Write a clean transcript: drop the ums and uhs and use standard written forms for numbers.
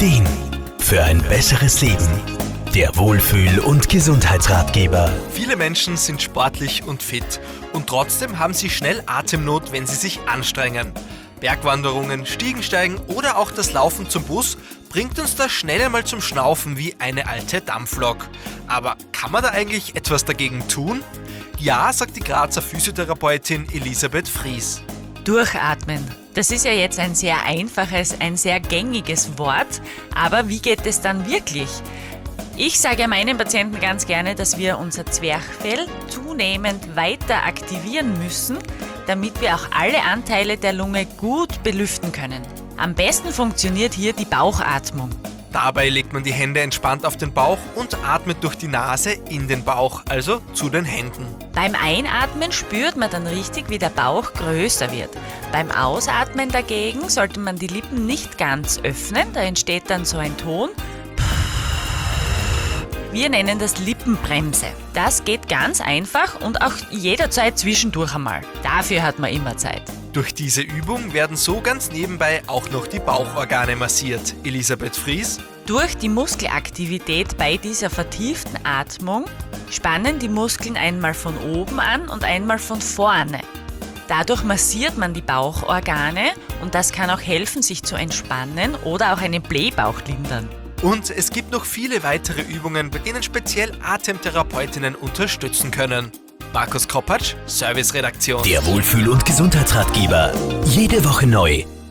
Ideen für ein besseres Leben. Der Wohlfühl- und Gesundheitsratgeber. Viele Menschen sind sportlich und fit und trotzdem haben sie schnell Atemnot, wenn sie sich anstrengen. Bergwanderungen, Stiegensteigen oder auch das Laufen zum Bus bringt uns da schnell einmal zum Schnaufen wie eine alte Dampflok. Aber kann man da eigentlich etwas dagegen tun? Ja, sagt die Grazer Physiotherapeutin Elisabeth Fries. Durchatmen. Das ist ja jetzt ein sehr einfaches, ein sehr gängiges Wort, aber wie geht es dann wirklich? Ich sage meinen Patienten ganz gerne, dass wir unser Zwerchfell zunehmend weiter aktivieren müssen, damit wir auch alle Anteile der Lunge gut belüften können. Am besten funktioniert hier die Bauchatmung. Dabei legt man die Hände entspannt auf den Bauch und atmet durch die Nase in den Bauch, also zu den Händen. Beim Einatmen spürt man dann richtig, wie der Bauch größer wird. Beim Ausatmen dagegen sollte man die Lippen nicht ganz öffnen, da entsteht dann so ein Ton. Wir nennen das Lippenbremse. Das geht ganz einfach und auch jederzeit zwischendurch einmal. Dafür hat man immer Zeit. Durch diese Übung werden so ganz nebenbei auch noch die Bauchorgane massiert. Elisabeth Fries. Durch die Muskelaktivität bei dieser vertieften Atmung spannen die Muskeln einmal von oben an und einmal von vorne. Dadurch massiert man die Bauchorgane und das kann auch helfen, sich zu entspannen oder auch einen Blähbauch lindern. Und es gibt noch viele weitere Übungen, bei denen speziell Atemtherapeutinnen unterstützen können. Markus Kropatsch, Serviceredaktion. Der Wohlfühl- und Gesundheitsratgeber. Jede Woche neu.